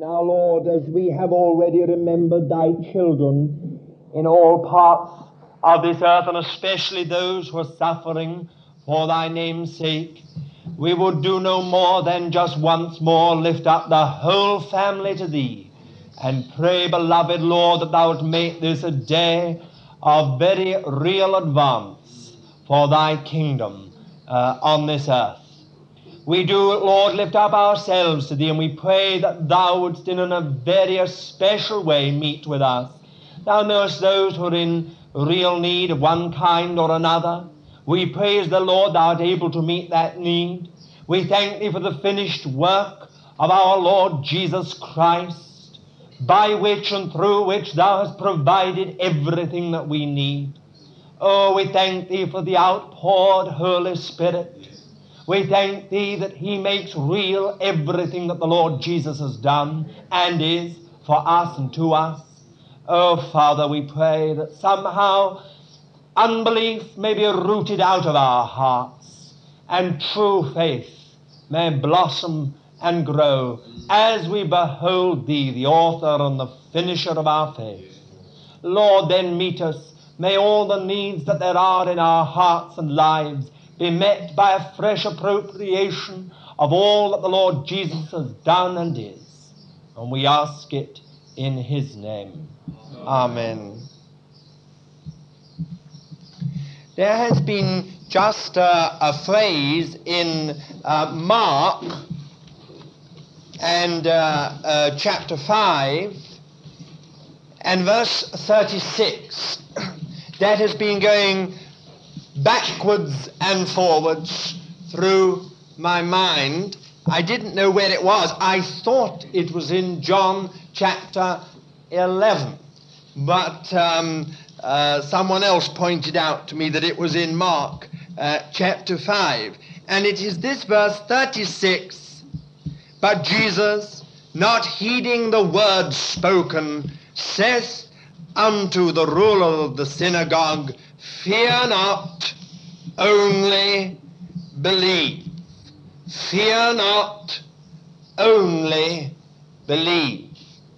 Now, Lord, as we have already remembered thy children in all parts of this earth, and especially those who are suffering for thy name's sake, we would do no more than just once more lift up the whole family to thee and pray, beloved Lord, that thou wilt make this a day of very real advance for thy kingdom on this earth. We do, Lord, lift up ourselves to thee, and we pray that thou wouldst in a very special way meet with us. Thou knowest those who are in real need of one kind or another. We praise the Lord, thou art able to meet that need. We thank thee for the finished work of our Lord Jesus Christ, by which and through which thou hast provided everything that we need. Oh, we thank thee for the outpoured Holy Spirit. We thank thee that he makes real everything that the Lord Jesus has done and is for us and to us. Oh, Father, we pray that somehow unbelief may be rooted out of our hearts and true faith may blossom and grow as we behold thee, the author and the finisher of our faith. Lord, then meet us. May all the needs that there are in our hearts and lives be met by a fresh appropriation of all that the Lord Jesus has done and is. And we ask it in his name. Amen. There has been just a phrase in Mark and chapter 5 and verse 36 that has been going backwards and forwards through my mind. I didn't know where it was. I thought it was in John chapter 11, but someone else pointed out to me that it was in Mark chapter 5. And it is this verse 36, "But Jesus, not heeding the word spoken, saith unto the ruler of the synagogue, Fear not, only believe. Fear not, only believe."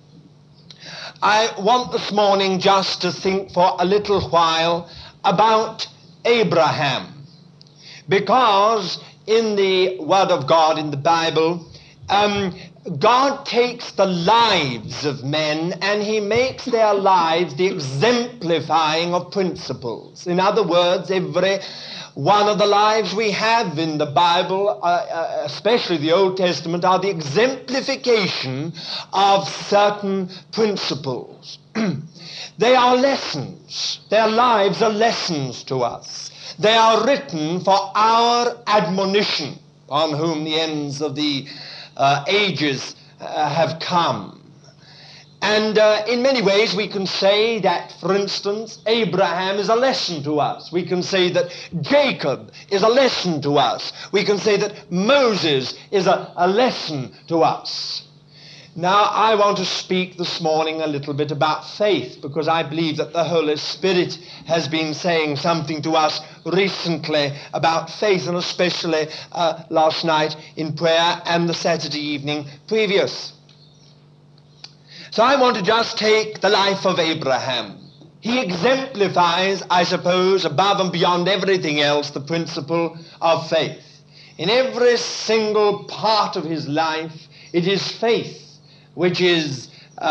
I want this morning just to think for a little while about Abraham, because in the Word of God, in the Bible, God takes the lives of men and he makes their lives the exemplifying of principles. In other words, every one of the lives we have in the Bible, especially the Old Testament, are the exemplification of certain principles. They are lessons. Their lives are lessons to us. They are written for our admonition, on whom the ends of the ages have come. And in many ways we can say that, for instance, Abraham is a lesson to us. We can say that Jacob is a lesson to us. We can say that Moses is a lesson to us. Now, I want to speak this morning a little bit about faith, because I believe that the Holy Spirit has been saying something to us recently about faith, and especially last night in prayer and the Saturday evening previous. So I want to just take the life of Abraham. He exemplifies, I suppose, above and beyond everything else, the principle of faith. In every single part of his life, it is faith which is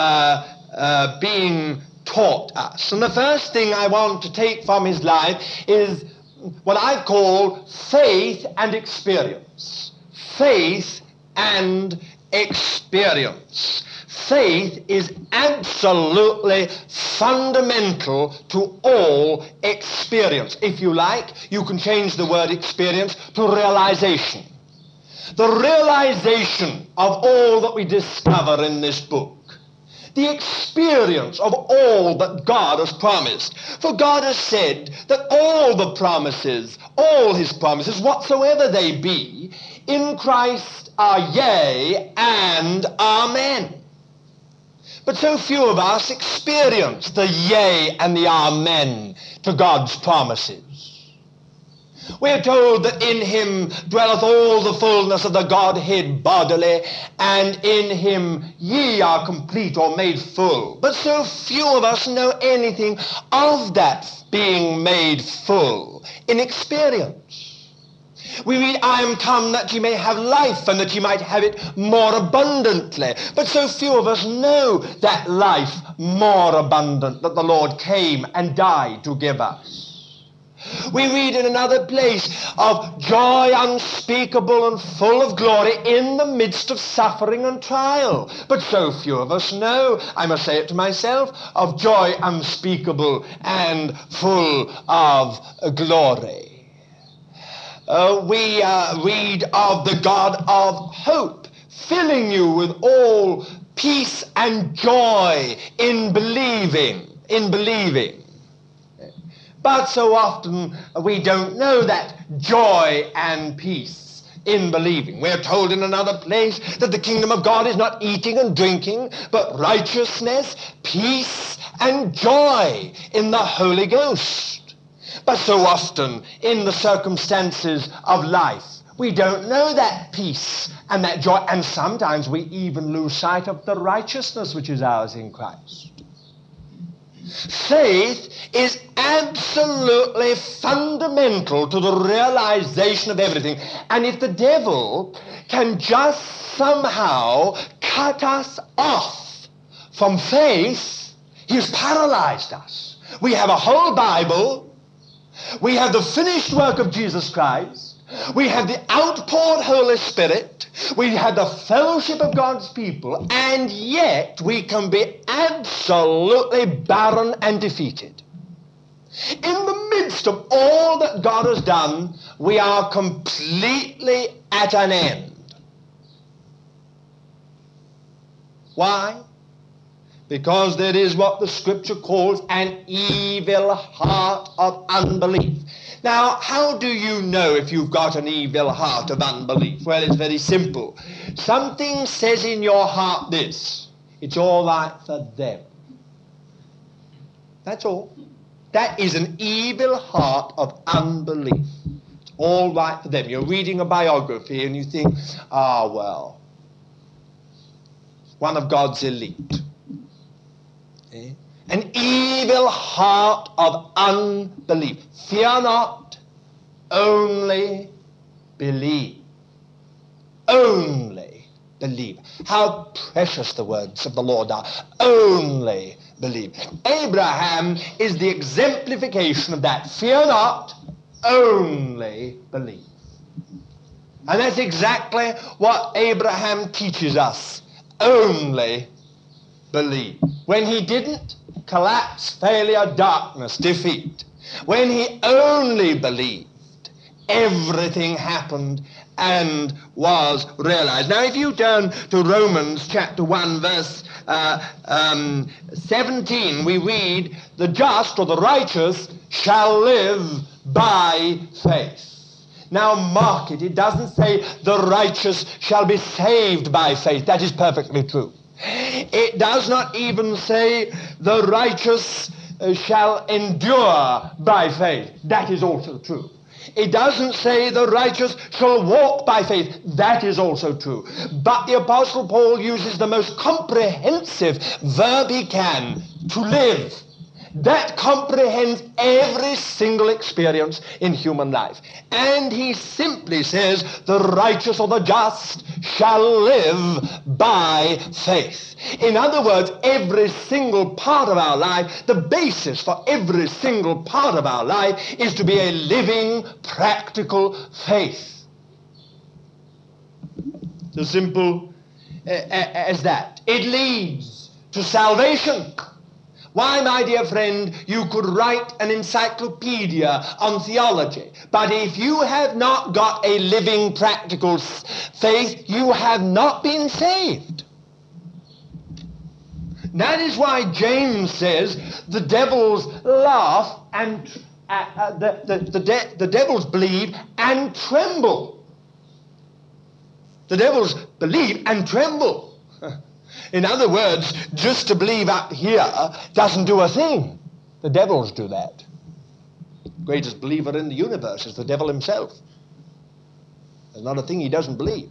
being taught us. And the first thing I want to take from his life is what I call faith and experience. Faith and experience. Faith is absolutely fundamental to all experience. If you like, you can change the word experience to realization. The realization of all that we discover in this book. The experience of all that God has promised. For God has said that all the promises, all his promises, whatsoever they be, in Christ are yea and amen. But so few of us experience the yea and the amen to God's promises. We are told that in him dwelleth all the fullness of the Godhead bodily, and in him ye are complete or made full. But so few of us know anything of that being made full in experience. We read, I am come that ye may have life, and that ye might have it more abundantly. But so few of us know that life more abundant that the Lord came and died to give us. We read in another place of joy unspeakable and full of glory in the midst of suffering and trial. But so few of us know, I must say it to myself, of joy unspeakable and full of glory. We read of the God of hope filling you with all peace and joy in believing. But so often we don't know that joy and peace in believing. We're told in another place that the kingdom of God is not eating and drinking, but righteousness, peace, and joy in the Holy Ghost. But so often in the circumstances of life, we don't know that peace and that joy, and sometimes we even lose sight of the righteousness which is ours in Christ. Faith is absolutely fundamental to the realization of everything. And if the devil can just somehow cut us off from faith, he's paralyzed us. We have a whole Bible. We have the finished work of Jesus Christ. We have the outpoured Holy Spirit. We have the fellowship of God's people. And yet we can be absolutely barren and defeated. In the midst of all that God has done, we are completely at an end. Why? Because there is what the Scripture calls an evil heart of unbelief. Now, how do you know if you've got an evil heart of unbelief? Well, it's very simple. Something says in your heart this: it's all right for them. That's all. That is an evil heart of unbelief. It's all right for them. You're reading a biography and you think, well, one of God's elite. An evil heart of unbelief. Fear not, only believe. Only believe. How precious the words of the Lord are. Only believe. Abraham is the exemplification of that. Fear not, only believe. And that's exactly what Abraham teaches us. Only believe. When he didn't, collapse, failure, darkness, defeat. When he only believed, everything happened and was realized. Now, if you turn to Romans chapter 1, verse 17, we read, the just or the righteous shall live by faith. Now mark it, it doesn't say the righteous shall be saved by faith. That is perfectly true. It does not even say the righteous shall endure by faith. That is also true. It doesn't say the righteous shall walk by faith. That is also true. But the Apostle Paul uses the most comprehensive verb he can, to live. That comprehends every single experience in human life. And he simply says, the righteous or the just shall live by faith. In other words, every single part of our life, the basis for every single part of our life is to be a living, practical faith. As simple as that. It leads to salvation. Why, my dear friend, you could write an encyclopedia on theology, but if you have not got a living, practical faith, you have not been saved. That is why James says the devils laugh and the devils believe and tremble. The devils believe and tremble. In other words, just to believe up here doesn't do a thing. The devils do that. Greatest believer in the universe is the devil himself. There's not a thing he doesn't believe.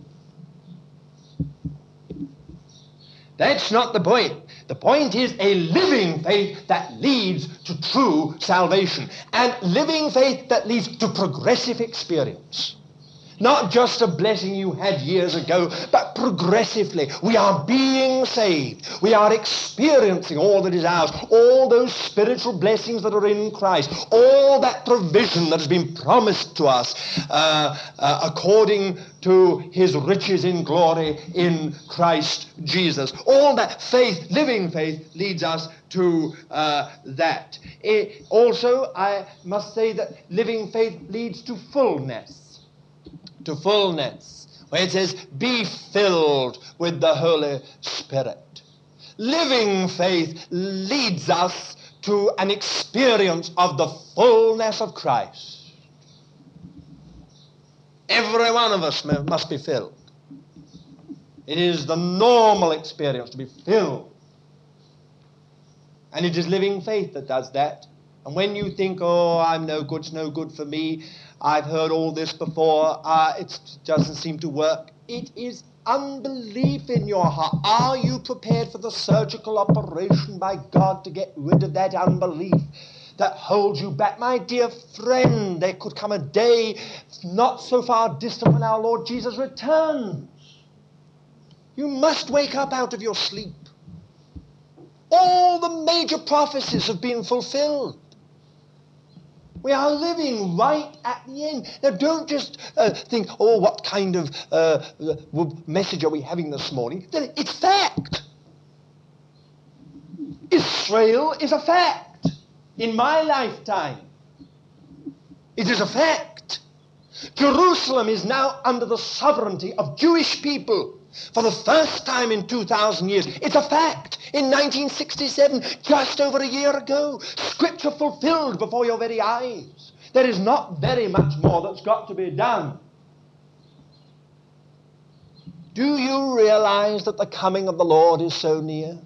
That's not the point. The point is a living faith that leads to true salvation, and living faith that leads to progressive experience. Not just a blessing you had years ago, but progressively. We are being saved. We are experiencing all that is ours, all those spiritual blessings that are in Christ, all that provision that has been promised to us according to his riches in glory in Christ Jesus. All that faith, living faith, leads us to that. Also, I must say that living faith leads to fullness. To fullness, where it says, be filled with the Holy Spirit. Living faith leads us to an experience of the fullness of Christ. Every one of us must be filled. It is the normal experience to be filled. And it is living faith that does that. And when you think, oh, I'm no good, it's no good for me, I've heard all this before, it doesn't seem to work. It is unbelief in your heart. Are you prepared for the surgical operation by God to get rid of that unbelief that holds you back? My dear friend, there could come a day not so far distant when our Lord Jesus returns. You must wake up out of your sleep. All the major prophecies have been fulfilled. We are living right at the end. Now, don't just think, oh, what kind of message are we having this morning? It's fact. Israel is a fact. In my lifetime, it is a fact. Jerusalem is now under the sovereignty of Jewish people for the first time in 2,000 years. It's a fact. In 1967, just over a year ago, Scripture fulfilled before your very eyes. There is not very much more that's got to be done. Do you realize that the coming of the Lord is so near?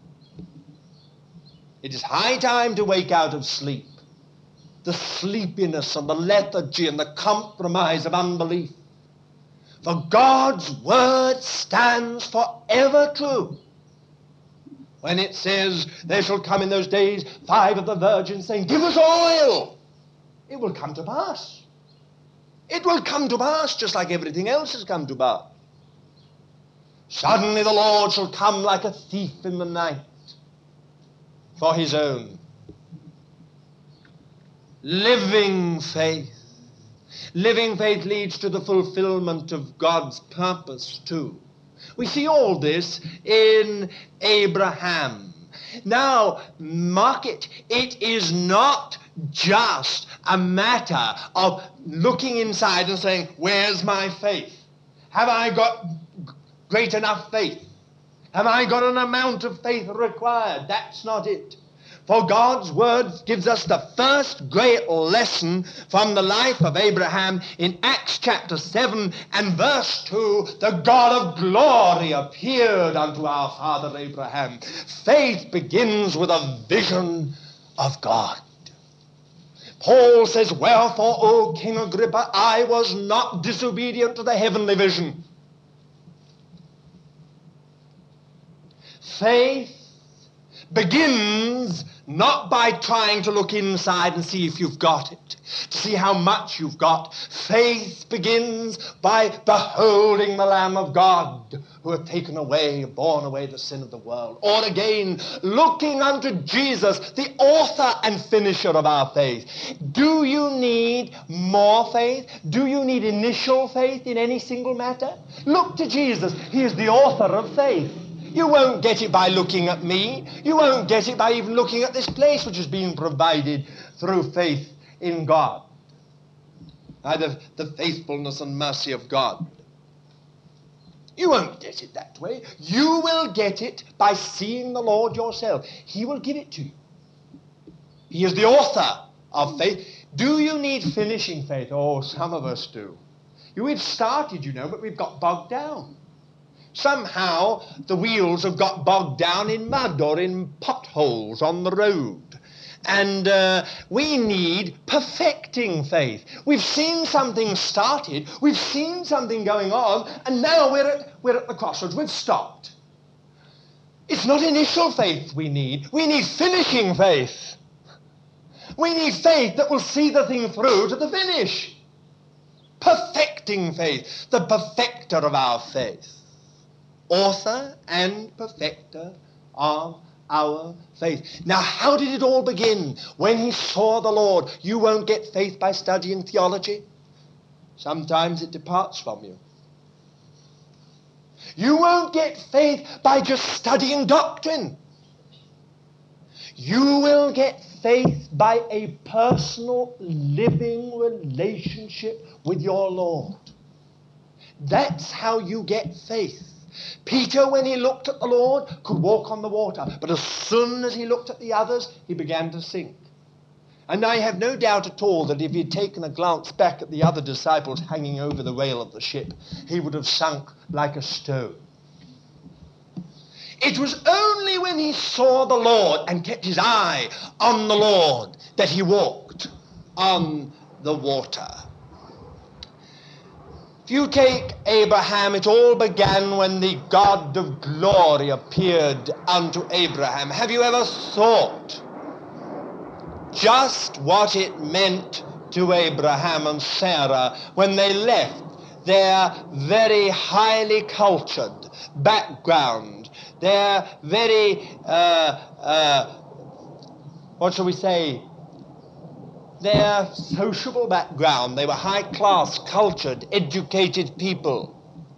It is high time to wake out of sleep. The sleepiness and the lethargy and the compromise of unbelief. For God's word stands forever true. When it says, there shall come in those days 5 of the virgins saying, give us oil, it will come to pass. It will come to pass just like everything else has come to pass. Suddenly the Lord shall come like a thief in the night for his own. Living faith. Living faith leads to the fulfillment of God's purpose too. We see all this in Abraham. Now, mark it. It is not just a matter of looking inside and saying, where's my faith? Have I got great enough faith? Have I got an amount of faith required? That's not it. For God's word gives us the first great lesson from the life of Abraham in Acts chapter 7 and verse 2. The God of glory appeared unto our father Abraham. Faith begins with a vision of God. Paul says, wherefore, O King Agrippa, I was not disobedient to the heavenly vision. Faith begins not by trying to look inside and see if you've got it, to see how much you've got. Faith begins by beholding the Lamb of God who hath taken away, borne away the sin of the world. Or again, looking unto Jesus, the author and finisher of our faith. Do you need more faith? Do you need initial faith in any single matter? Look to Jesus. He is the author of faith. You won't get it by looking at me. You won't get it by even looking at this place which has been provided through faith in God. Either the faithfulness and mercy of God. You won't get it that way. You will get it by seeing the Lord yourself. He will give it to you. He is the author of faith. Do you need finishing faith? Oh, some of us do. We've started, but we've got bogged down. Somehow the wheels have got bogged down in mud or in potholes on the road. And we need perfecting faith. We've seen something started, we've seen something going on, and now we're at the crossroads. We've stopped. It's not initial faith we need finishing faith. We need faith that will see the thing through to the finish. Perfecting faith, the perfecter of our faith. Author and perfecter of our faith. Now, how did it all begin? When he saw the Lord. You won't get faith by studying theology. Sometimes it departs from you. You won't get faith by just studying doctrine. You will get faith by a personal, living relationship with your Lord. That's how you get faith. Peter, when he looked at the Lord, could walk on the water. But as soon as he looked at the others, he began to sink. And I have no doubt at all that if he'd taken a glance back at the other disciples hanging over the rail of the ship, he would have sunk like a stone. It was only when he saw the Lord and kept his eye on the Lord that he walked on the water. If you take Abraham, it all began when the God of glory appeared unto Abraham. Have you ever thought just what it meant to Abraham and Sarah when they left their very highly cultured background, their very, what shall we say, their sociable background? They were high-class, cultured, educated people.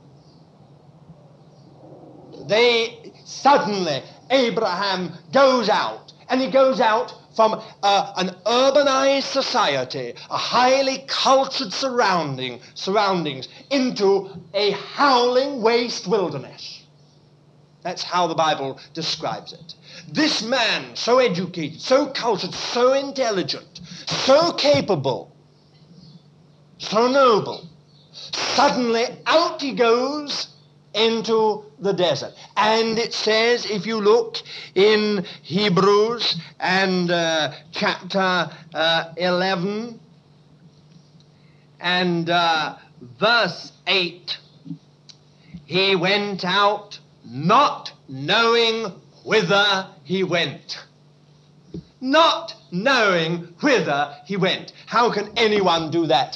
Suddenly, Abraham goes out, and he goes out from an urbanized society, a highly cultured surroundings, into a howling waste wilderness. That's how the Bible describes it. This man, so educated, so cultured, so intelligent, so capable, so noble, suddenly out he goes into the desert. And it says, if you look in Hebrews and chapter 11 and verse 8, he went out not knowing whither he went. Not knowing whither he went. How can anyone do that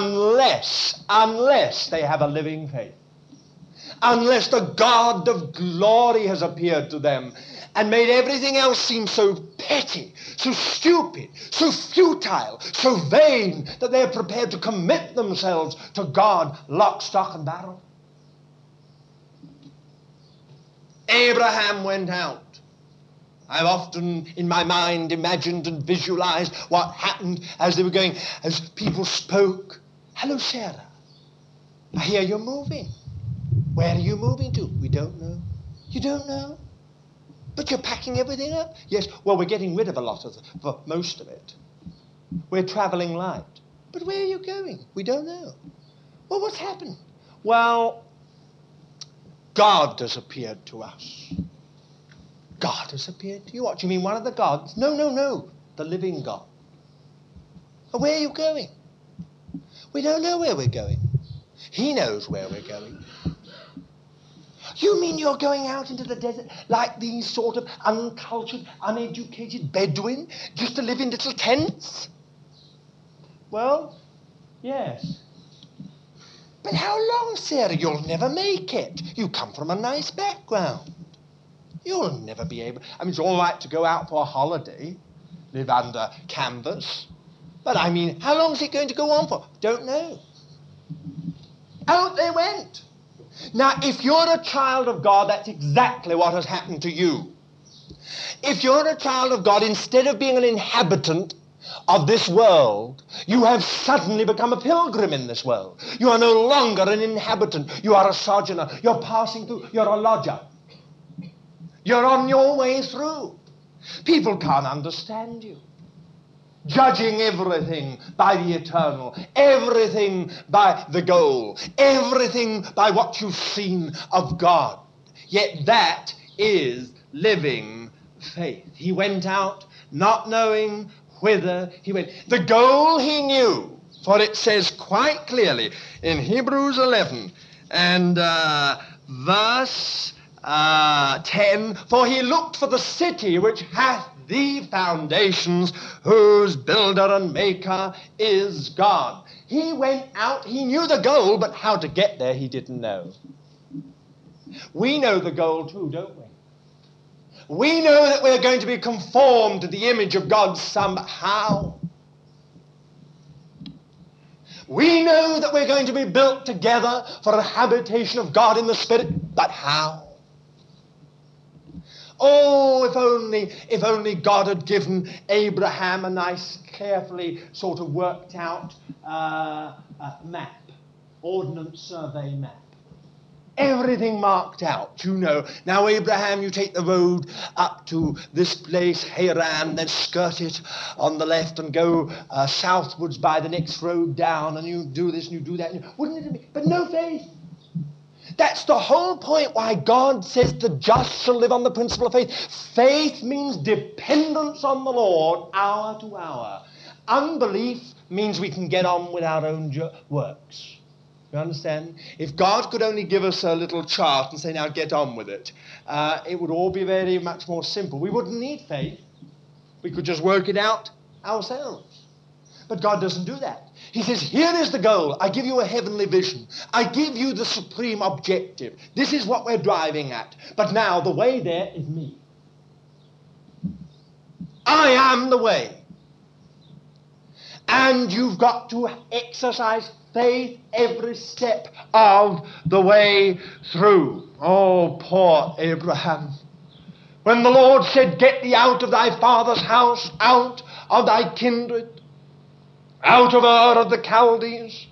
unless they have a living faith? Unless the God of glory has appeared to them and made everything else seem so petty, so stupid, so futile, so vain that they're prepared to commit themselves to God, lock, stock, and barrel. Abraham went out. I've often in my mind imagined and visualized what happened as they were going, as people spoke. Hello, Sarah. I hear you're moving. Where are you moving to? We don't know. You don't know? But you're packing everything up? Yes, well, we're getting rid of a lot of most of it. We're traveling light. But where are you going? We don't know. Well, what's happened? Well, God has appeared to us. God has appeared to you. What, do you mean one of the gods? No, no, no. The living God. And where are you going? We don't know where we're going. He knows where we're going. You mean you're going out into the desert like these sort of uncultured, uneducated Bedouin, just to live in little tents? Well, yes. But how long, Sarah? You'll never make it. You come from a nice background. You'll never be able... I mean, it's all right to go out for a holiday, live under canvas. But I mean, how long is it going to go on for? Don't know. Out they went. Now, if you're a child of God, that's exactly what has happened to you. If you're a child of God, instead of being an inhabitant of this world, you have suddenly become a pilgrim in this world. You are no longer an inhabitant. You are a sojourner. You're passing through. You're a lodger. You're on your way through. People can't understand you. Judging everything by the eternal, everything by the goal, everything by what you've seen of God. Yet that is living faith. He went out not knowing whither he went. The goal he knew, for it says quite clearly in Hebrews 11 and verse 10, for he looked for the city which hath the foundations, whose builder and maker is God. He went out, he knew the goal, but how to get there he didn't know. We know the goal too, don't we? We know that we're going to be conformed to the image of God somehow. We know that we're going to be built together for a habitation of God in the Spirit, but how? Oh, if only God had given Abraham a nice, carefully sort of worked out map, ordnance survey map. Everything marked out, you know. Now, Abraham, you take the road up to this place, Haran, then skirt it on the left and go southwards by the next road down, and you do this and you do that. Wouldn't it be? But no faith. That's the whole point why God says the just shall live on the principle of faith. Faith means dependence on the Lord hour to hour. Unbelief means we can get on with our own works. You understand? If God could only give us a little chart and say, now get on with it, it would all be very much more simple. We wouldn't need faith. We could just work it out ourselves. But God doesn't do that. He says, here is the goal. I give you a heavenly vision. I give you the supreme objective. This is what we're driving at. But now the way there is me. I am the way. And you've got to exercise faith every step of the way through. Oh, poor Abraham. When the Lord said, get thee out of thy father's house, out of thy kindred, out of Ur of the Chaldees.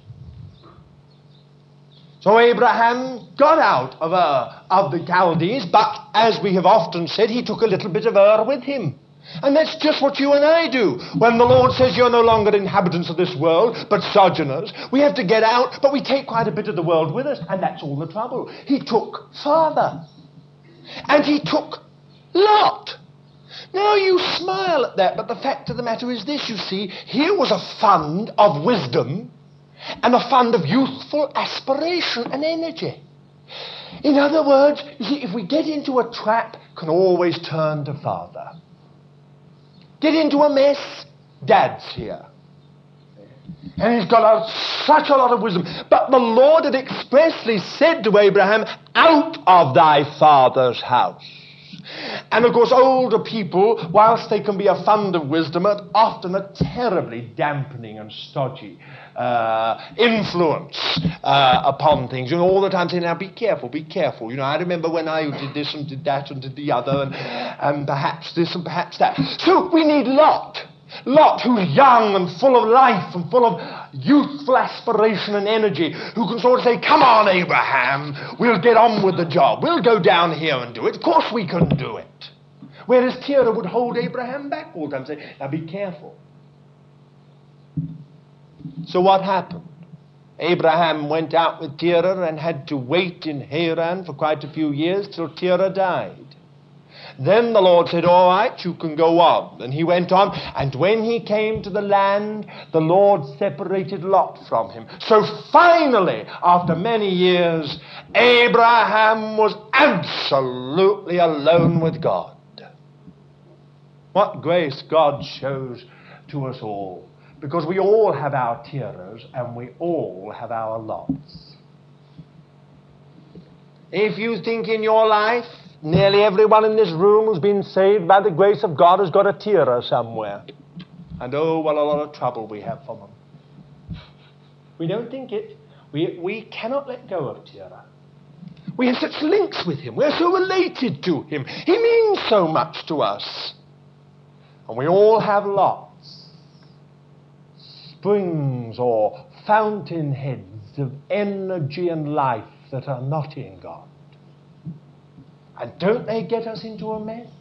So Abraham got out of Ur of the Chaldees, but as we have often said, he took a little bit of Ur with him. And that's just what you and I do. When the Lord says you're no longer inhabitants of this world, but sojourners, we have to get out, but we take quite a bit of the world with us, and that's all the trouble. He took father. And he took Lot. Now you smile at that, but the fact of the matter is this, you see, here was a fund of wisdom and a fund of youthful aspiration and energy. In other words, you see, if we get into a trap, can always turn to father. Get into a mess, dad's here. And he's got such a lot of wisdom. But the Lord had expressly said to Abraham, out of thy father's house. And of course, older people, whilst they can be a fund of wisdom, are often a terribly dampening and stodgy influence upon things. You know, all the time saying, now be careful, be careful. You know, I remember when I did this and did that and did the other, and perhaps this and perhaps that. So we need Lot. Lot, who's young and full of life and full of youthful aspiration and energy, who can sort of say, come on, Abraham, we'll get on with the job. We'll go down here and do it. Of course we can do it. Whereas Terah would hold Abraham back all the time and say, now be careful. So what happened? Abraham went out with Terah and had to wait in Haran for quite a few years till Terah died. Then the Lord said, all right, you can go on. And he went on, and when he came to the land, the Lord separated Lot from him. So finally, after many years, Abraham was absolutely alone with God. What grace God shows to us all. Because we all have our Terahs and we all have our Lots. If you think in your life, nearly everyone in this room who's been saved by the grace of God has got a Terah somewhere. And oh, what a lot of trouble we have for them. We don't think it. We cannot let go of Terah. We have such links with him. We're so related to him. He means so much to us. And we all have Lots. Springs or fountainheads of energy and life that are not in God. And don't they get us into a mess?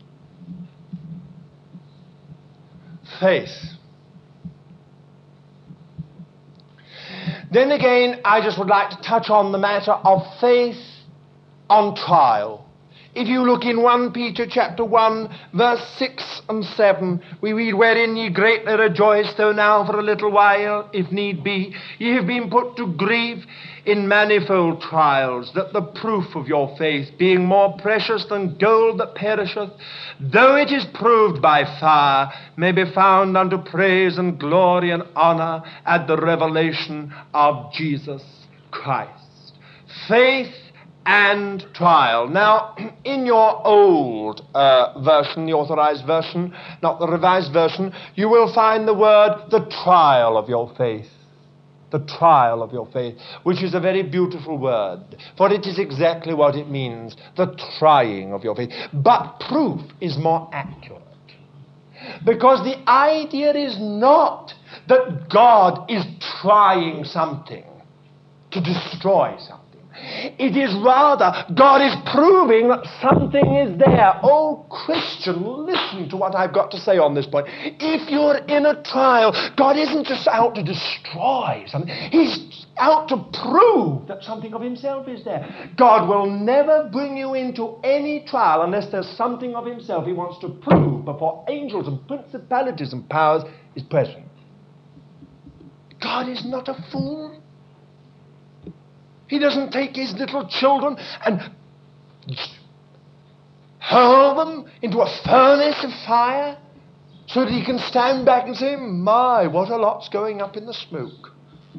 Faith. Then again, I just would like to touch on the matter of faith on trial. If you look in 1 Peter chapter 1, verse 6 and 7, we read, "Wherein ye greatly rejoice, though now for a little while, if need be, ye have been put to grief in manifold trials, that the proof of your faith, being more precious than gold that perisheth, though it is proved by fire, may be found unto praise and glory and honor at the revelation of Jesus Christ." Faith and trial. Now, in your old version, the Authorized Version, not the Revised Version, you will find the word, "the trial of your faith." The trial of your faith, which is a very beautiful word, for it is exactly what it means, the trying of your faith. But proof is more accurate, because the idea is not that God is trying something to destroy something. It is rather God is proving that something is there. Oh, Christian, listen to what I've got to say on this point. If you're in a trial, God isn't just out to destroy something. He's out to prove that something of himself is there. God will never bring you into any trial unless there's something of himself he wants to prove before angels and principalities and powers is present. God is not a fool. He doesn't take his little children and hurl them into a furnace of fire so that he can stand back and say, "My, what a lot's going up in the smoke.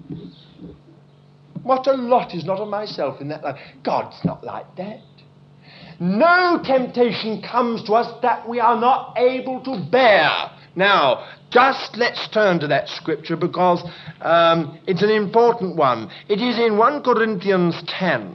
What a lot is not of myself in that life." God's not like that. No temptation comes to us that we are not able to bear. Now, just let's turn to that scripture, because it's an important one. It is in 1 Corinthians 10.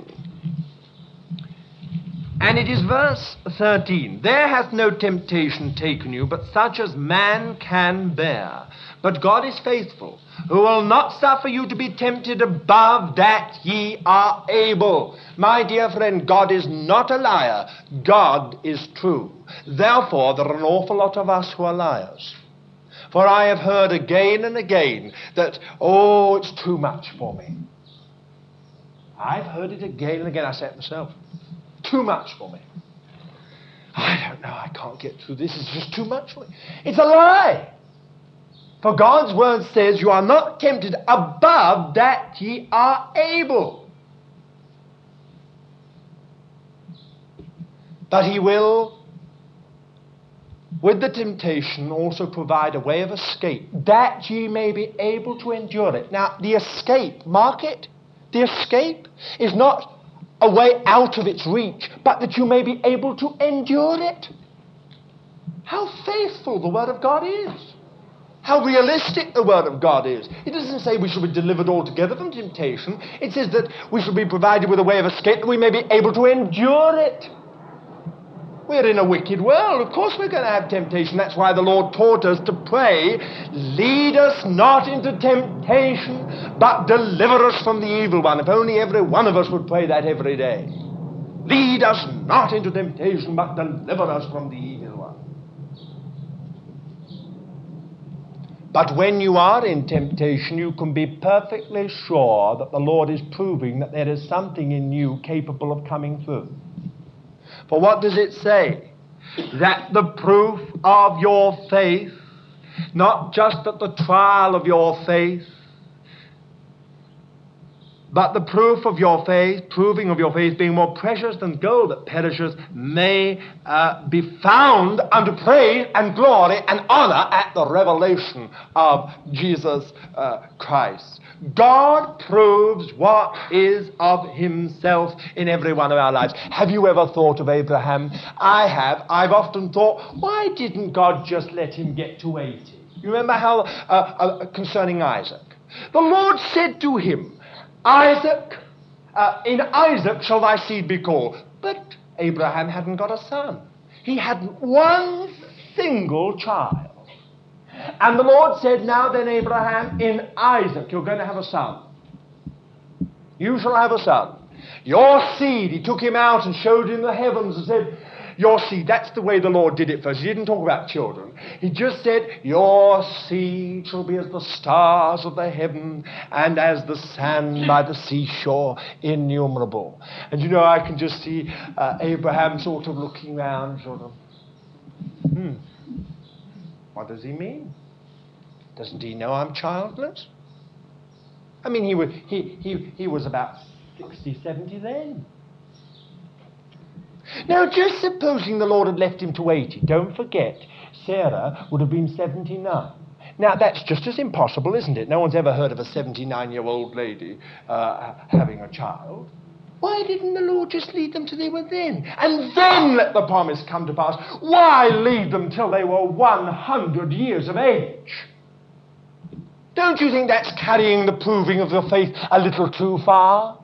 And it is verse 13. "There hath no temptation taken you, but such as man can bear. But God is faithful, who will not suffer you to be tempted above that ye are able." My dear friend, God is not a liar. God is true. Therefore, there are an awful lot of us who are liars. For I have heard again and again that, "Oh, it's too much for me." I've heard it again and again. I say it myself. Too much for me. I don't know. I can't get through this. It's just too much for me. It's a lie. For God's word says, "You are not tempted above that ye are able." But he will, with the temptation, also provide a way of escape, that ye may be able to endure it. Now, the escape, mark it, the escape is not a way out of its reach, but that you may be able to endure it. How faithful the Word of God is. How realistic the Word of God is. It doesn't say we shall be delivered altogether from temptation. It says that we shall be provided with a way of escape, that we may be able to endure it. We're in a wicked world. Of course we're going to have temptation. That's why the Lord taught us to pray, "Lead us not into temptation, but deliver us from the evil one." If only every one of us would pray that every day. Lead us not into temptation, but deliver us from the evil one. But when you are in temptation, you can be perfectly sure that the Lord is proving that there is something in you capable of coming through. For what does it say? That the proof of your faith, not just at the trial of your faith, but the proof of your faith, proving of your faith, being more precious than gold that perishes, may be found unto praise and glory and honor at the revelation of Jesus Christ. God proves what is of himself in every one of our lives. Have you ever thought of Abraham? I have. I've often thought, why didn't God just let him get to 80? You remember how, concerning Isaac, the Lord said to him, "Isaac, in Isaac shall thy seed be called." But Abraham hadn't got a son. He hadn't one single child. And the Lord said, "Now then, Abraham, in Isaac you're going to have a son. You shall have a son. Your seed," he took him out and showed him the heavens and said, your seed. That's the way the Lord did it first. He didn't talk about children. He just said, your seed shall be as the stars of the heaven and as the sand by the seashore, innumerable. And you know, I can just see Abraham sort of looking round, sort of, what does he mean? Doesn't he know I'm childless? I mean, he was about 60, 70 then. Now, just supposing the Lord had left him to 80, don't forget, Sarah would have been 79. Now, that's just as impossible, isn't it? No one's ever heard of a 79-year-old lady having a child. Why didn't the Lord just lead them till they were then? And then let the promise come to pass. Why lead them till they were 100 years of age? Don't you think that's carrying the proving of your faith a little too far?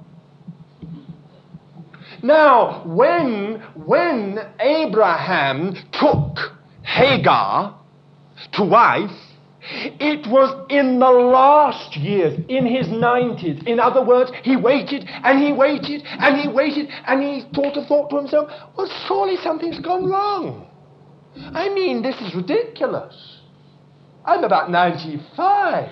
Now, when Abraham took Hagar to wife, it was in the last years, in his 90s. In other words, he waited and he waited and he waited and he thought to himself, well, surely something's gone wrong. I mean, this is ridiculous. I'm about 95.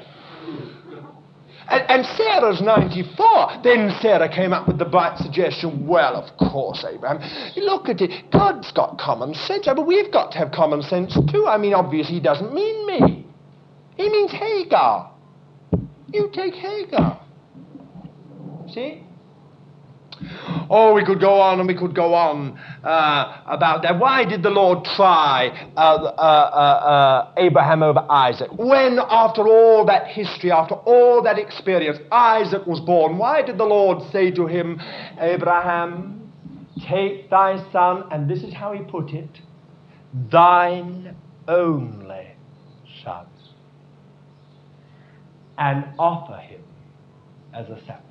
And Sarah's 94. Then Sarah came up with the bright suggestion, well, of course, Abraham, look at it. God's got common sense, but we've got to have common sense too. I mean, obviously, he doesn't mean me. He means Hagar. You take Hagar. See? Oh, we could go on and we could go on about that. Why did the Lord try Abraham over Isaac? When, after all that history, after all that experience, Isaac was born, why did the Lord say to him, Abraham, take thy son, and this is how he put it, thine only son, and offer him as a sacrifice.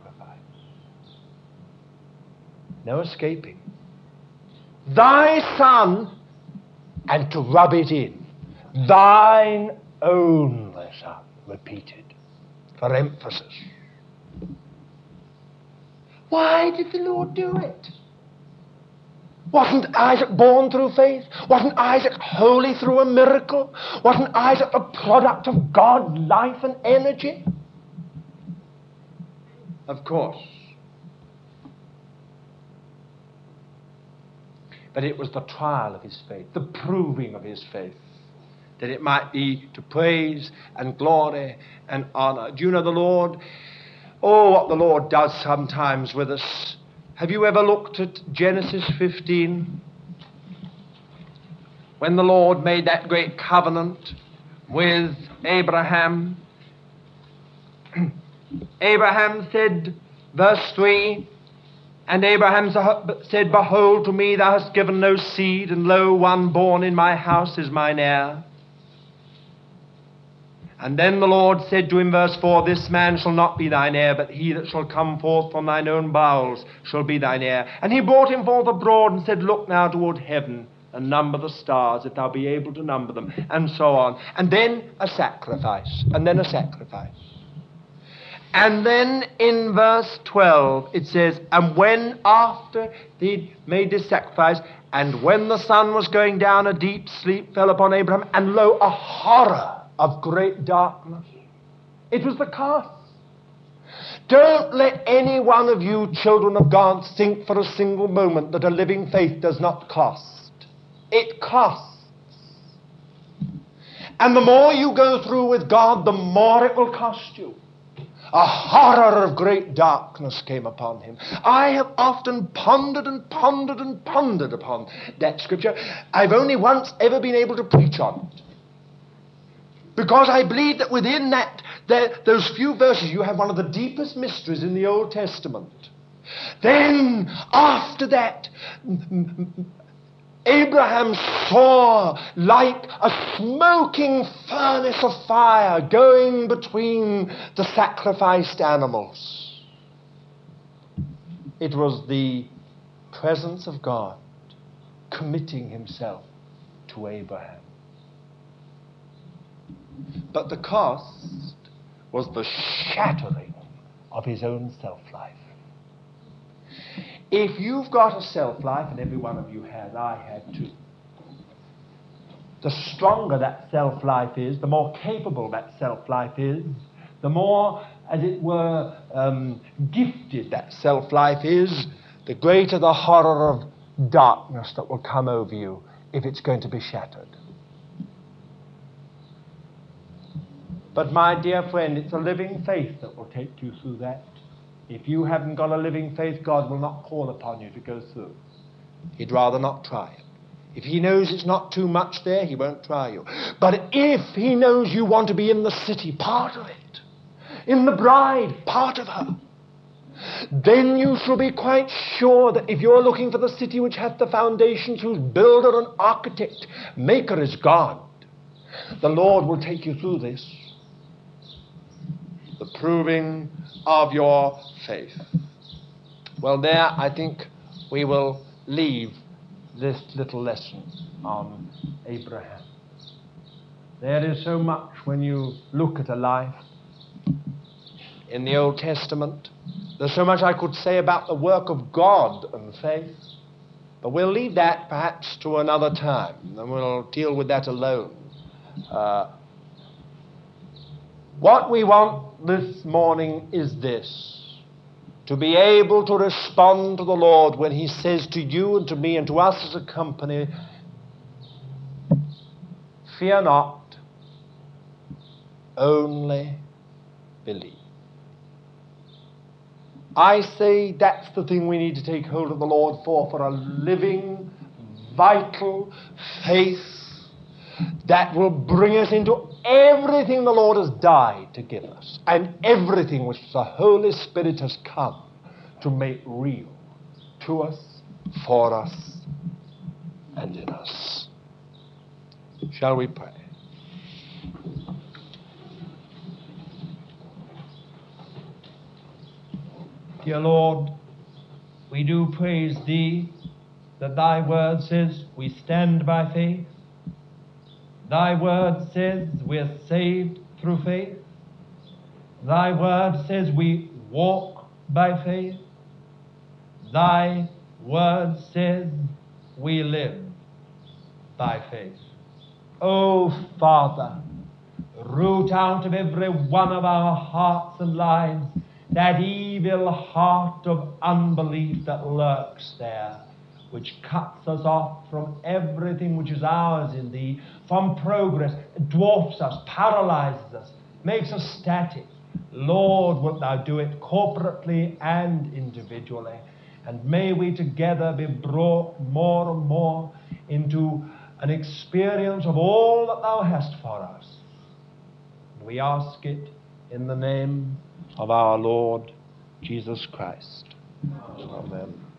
No escaping. Thy son, and to rub it in, thine only son, repeated, for emphasis. Why did the Lord do it? Wasn't Isaac born through faith? Wasn't Isaac holy through a miracle? Wasn't Isaac a product of God's life and energy? Of course. But it was the trial of his faith, the proving of his faith, that it might be to praise and glory and honor. Do you know the Lord? Oh, what the Lord does sometimes with us. Have you ever looked at Genesis 15? When the Lord made that great covenant with Abraham. Abraham said, verse 3, and Abraham said, behold, to me thou hast given no seed, and lo, one born in my house is mine heir. And then the Lord said to him, verse 4, this man shall not be thine heir, but he that shall come forth from thine own bowels shall be thine heir. And he brought him forth abroad and said, look now toward heaven, and number the stars, if thou be able to number them, and so on. And then a sacrifice, and then a sacrifice. And then in verse 12 it says, and when after he'd made this sacrifice, and when the sun was going down, a deep sleep fell upon Abraham, and lo, a horror of great darkness. It was the cost. Don't let any one of you children of God think for a single moment that a living faith does not cost. It costs. And the more you go through with God, the more it will cost you. A horror of great darkness came upon him. I have often pondered and pondered and pondered upon that scripture. I've only once ever been able to preach on it. Because I believe that within those few verses you have one of the deepest mysteries in the Old Testament. Then, after that, Abraham saw like a smoking furnace of fire going between the sacrificed animals. It was the presence of God committing himself to Abraham. But the cost was the shattering of his own self-life. If you've got a self-life, and every one of you has, I had too, the stronger that self-life is, the more capable that self-life is, the more, as it were, gifted that self-life is, the greater the horror of darkness that will come over you if it's going to be shattered. But my dear friend, it's a living faith that will take you through that. If you haven't got a living faith, God will not call upon you to go through. He'd rather not try it. If he knows it's not too much there, he won't try you. But if he knows you want to be in the city, part of it, in the bride, part of her, then you shall be quite sure that if you're looking for the city which hath the foundations, whose builder and architect, maker is God, the Lord will take you through this. The proving of your faith. Well, there I think we will leave this little lesson on Abraham. There is so much when you look at a life in the Old Testament. There's so much I could say about the work of God and faith, but we'll leave that perhaps to another time, and we'll deal with that alone. What we want this morning is this: to be able to respond to the Lord when he says to you and to me and to us as a company, fear not, only believe. I say that's the thing we need to take hold of the Lord for a living, vital faith that will bring us into everything the Lord has died to give us, and everything which the Holy Spirit has come to make real to us, for us, and in us. Shall we pray? Dear Lord, we do praise thee that thy word says we stand by faith. Thy word says we're saved through faith. Thy word says we walk by faith. Thy word says we live by faith. Oh, Father, root out of every one of our hearts and lives that evil heart of unbelief that lurks there, which cuts us off from everything which is ours in thee, from progress, dwarfs us, paralyzes us, makes us static. Lord, wilt thou do it corporately and individually, and may we together be brought more and more into an experience of all that thou hast for us. We ask it in the name of our Lord Jesus Christ. Amen.